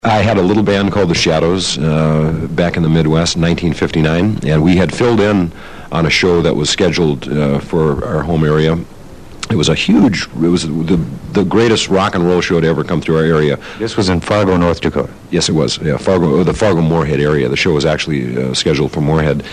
I had a little band called The Shadows back in the Midwest in 1959, and we had filled in on a show that was scheduled for our home area. It was the greatest rock and roll show to ever come through our area. This was in Fargo, North Dakota. Yes, it was. Yeah, the Fargo-Moorhead area. The show was actually scheduled for Moorhead.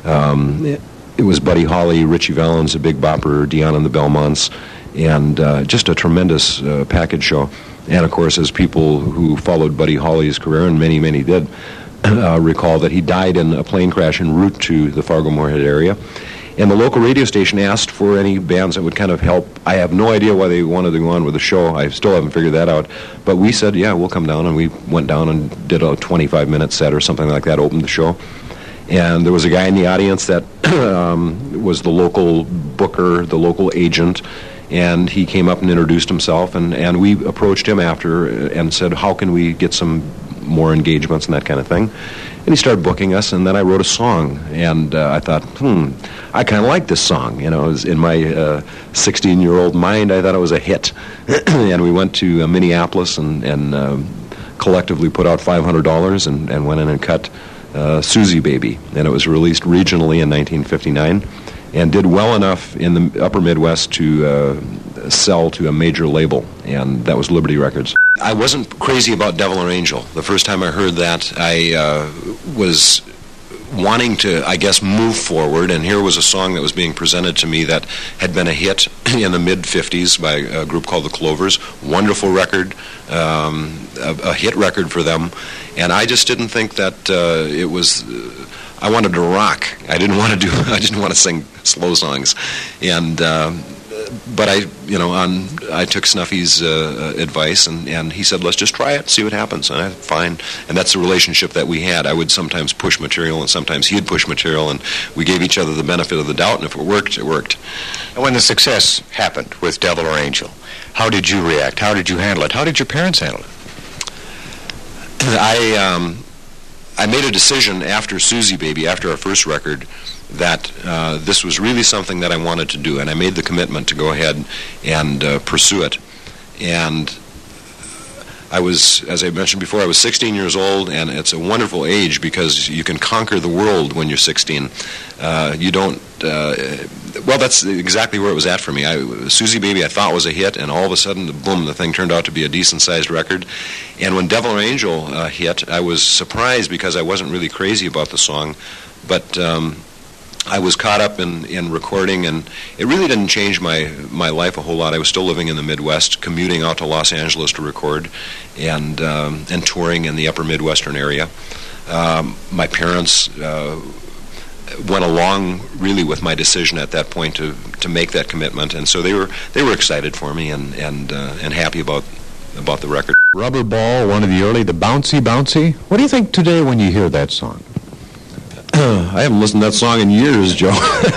It was Buddy Holly, Richie Valens, a Big Bopper, Dion and the Belmonts, and just a tremendous package show. And, of course, as people who followed Buddy Holly's career, and many, many did, recall that he died in a plane crash en route to the Fargo-Moorhead area. And the local radio station asked for any bands that would kind of help. I have no idea why they wanted to go on with the show. I still haven't figured that out. But we said, yeah, we'll come down. And we went down and did a 25-minute set or something like that, opened the show. And there was a guy in the audience that was the local booker, the local agent. And he came up and introduced himself. And we approached him after and said, how can we get some more engagements and that kind of thing? And he started booking us, and then I wrote a song, and I thought, I kind of like this song. You know, it was in my 16-year-old mind, I thought it was a hit. And we went to Minneapolis and collectively put out $500 and went in and cut Susie Baby. And it was released regionally in 1959 and did well enough in the upper Midwest to sell to a major label, and that was Liberty Records. I wasn't crazy about Devil or Angel. The first time I heard that, I was wanting to, I guess, move forward, and here was a song that was being presented to me that had been a hit in the mid-'50s by a group called the Clovers. Wonderful record, a hit record for them, and I just didn't think that it was... I wanted to rock. I didn't want to sing slow songs, and... But I took Snuffy's advice, and he said, let's just try it, see what happens. And I said, fine. And that's the relationship that we had. I would sometimes push material, and sometimes he'd push material, and we gave each other the benefit of the doubt, and if it worked, it worked. And when the success happened with Devil or Angel, how did you react? How did you handle it? How did your parents handle it? I made a decision after Susie Baby, after our first record, that this was really something that I wanted to do, and I made the commitment to go ahead and pursue it. And I was, as I mentioned before, I was 16 years old, and it's a wonderful age because you can conquer the world when you're 16. You don't... well, that's exactly where it was at for me. Susie Baby I thought was a hit, and all of a sudden, boom, the thing turned out to be a decent-sized record. And when Devil or Angel hit, I was surprised because I wasn't really crazy about the song, but... I was caught up in recording, and it really didn't change my life a whole lot. I was still living in the Midwest, commuting out to Los Angeles to record, and touring in the upper Midwestern area. My parents went along really with my decision at that point to make that commitment, and so they were excited for me and happy about the record. Rubber Ball, one of the early, the Bouncy Bouncy. What do you think today when you hear that song? I haven't listened to that song in years, Joe.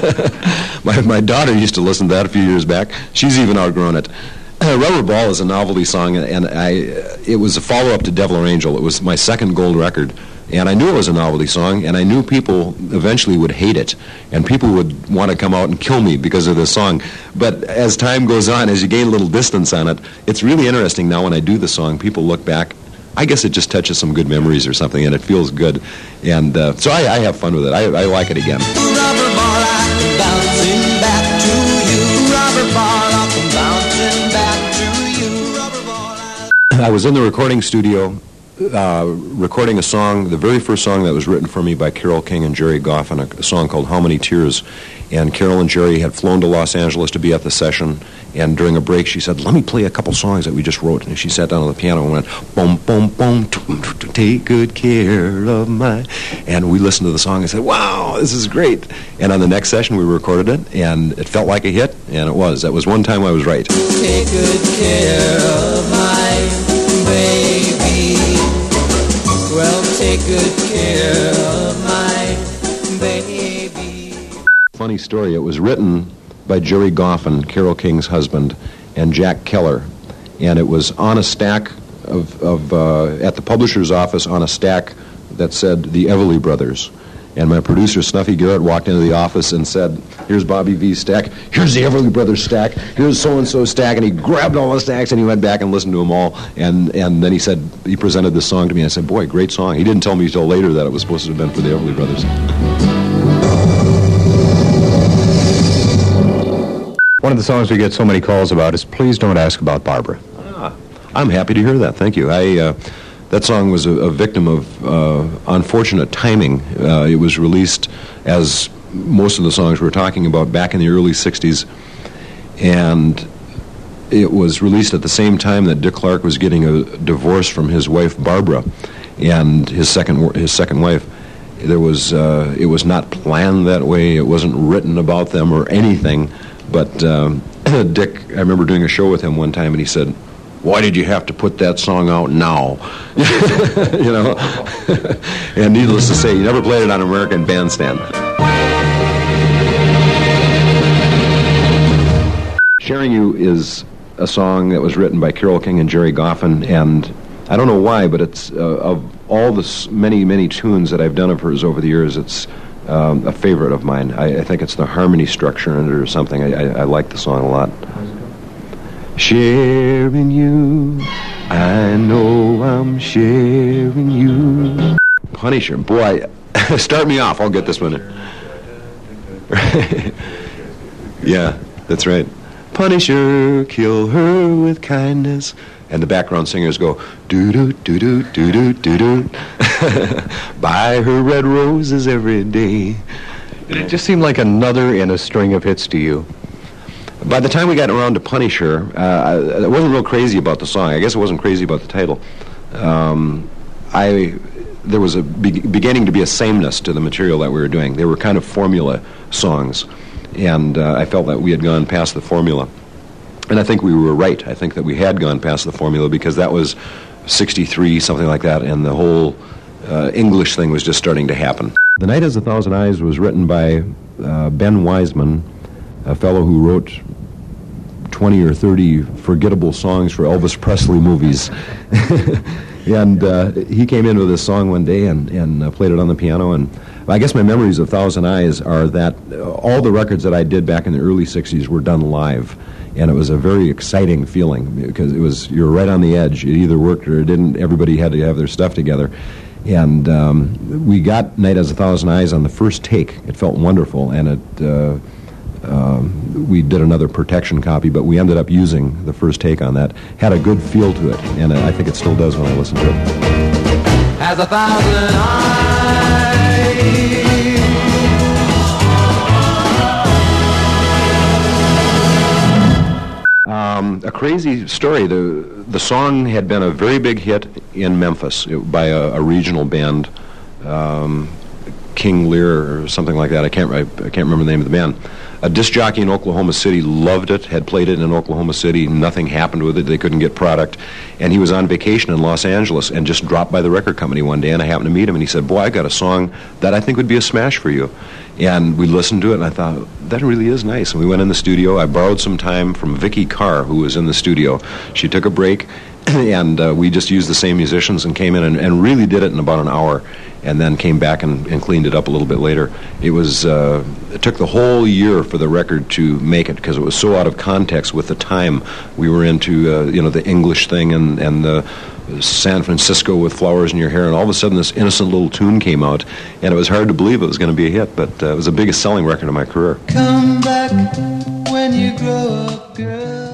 my daughter used to listen to that a few years back. She's even outgrown it. Rubber Ball is a novelty song, and it was a follow-up to Devil or Angel. It was my second gold record, and I knew it was a novelty song, and I knew people eventually would hate it, and people would want to come out and kill me because of this song. But as time goes on, as you gain a little distance on it, it's really interesting now when I do the song, people look back. I guess it just touches some good memories or something, and it feels good. And so I have fun with it. I like it again. Rubber ball, I'm bouncing back to you. Rubber ball, I'm bouncing back to you. Rubber ball, I was in the recording studio recording a song, the very first song that was written for me by Carole King and Jerry Goff, and a song called How Many Tears. And Carole and Jerry had flown to Los Angeles to be at the session, and during a break she said, let me play a couple songs that we just wrote. And she sat down on the piano and went, boom, boom, boom, take good care of my... And we listened to the song and said, wow, this is great. And on the next session we recorded it, and it felt like a hit, and it was. That was one time I was right. Take good care of my baby. Well, take good care of my baby. Funny story, it was written by Jerry Goffin, Carole King's husband, and Jack Keller, and it was on a stack of at the publisher's office on a stack that said the Everly Brothers, And my producer, Snuffy Garrett, walked into the office and said, here's Bobby V's stack, here's the Everly Brothers stack, here's so-and-so stack, and he grabbed all the stacks and he went back and listened to them all, and then he said, he presented this song to me, and I said, boy, great song. He didn't tell me until later that it was supposed to have been for the Everly Brothers. One of the songs we get so many calls about is Please Don't Ask About Barbara. I'm happy to hear that. Thank you. That song was a victim of unfortunate timing. It was released, as most of the songs we're talking about, back in the early 60s, and it was released at the same time that Dick Clark was getting a divorce from his wife Barbara, and his second wife. It was not planned that way. It wasn't written about them or anything. But Dick, I remember doing a show with him one time, and he said, "Why did you have to put that song out now?" You know, and needless to say, he never played it on American Bandstand. Sharing You is a song that was written by Carole King and Jerry Goffin, and I don't know why, but it's of all the many tunes that I've done of hers over the years, it's a favorite of mine. I think it's the harmony structure in it or something. I like the song a lot. Sharing you, I know I'm sharing you. Punisher, boy, start me off. I'll get this one. Yeah, that's right. Punisher, kill her with kindness. And the background singers go, doo-doo, doo-doo, doo-doo, doo-doo. Buy her red roses every day. It just seemed like another in a string of hits to you. By the time we got around to Punisher, I wasn't real crazy about the song. I guess I wasn't crazy about the title. There was beginning to be a sameness to the material that we were doing. They were kind of formula songs, and I felt that we had gone past the formula. And I think we were right. I think that we had gone past the formula because that was 63, something like that, and the whole English thing was just starting to happen. The Night Has a Thousand Eyes was written by Ben Wiseman, a fellow who wrote 20 or 30 forgettable songs for Elvis Presley movies. And he came in with this song one day and played it on the piano. And I guess my memories of Thousand Eyes are that all the records that I did back in the early 60s were done live. And it was a very exciting feeling because you were right on the edge. It either worked or it didn't. Everybody had to have their stuff together. And we got Night Has a Thousand Eyes on the first take. It felt wonderful, and we did another protection copy, but we ended up using the first take on that. Had a good feel to it, and I think it still does when I listen to it. Has a thousand eyes. A crazy story. The song had been a very big hit in Memphis by a regional band, King Lear or something like that. I can't remember the name of the band. A disc jockey in Oklahoma City loved it, had played it in Oklahoma City. Nothing happened with it. They couldn't get product. And he was on vacation in Los Angeles and just dropped by the record company one day, and I happened to meet him, and he said, "Boy, I got a song that I think would be a smash for you." And we listened to it, and I thought, that really is nice. And we went in the studio. I borrowed some time from Vicki Carr, who was in the studio. She took a break, and we just used the same musicians and came in and really did it in about an hour, and then came back and cleaned it up a little bit later. It took the whole year for the record to make it because it was so out of context with the time we were into, the English thing and the San Francisco with Flowers in Your Hair, and all of a sudden this innocent little tune came out, and it was hard to believe it was going to be a hit, but it was the biggest selling record of my career. Come back when you grow up, girl.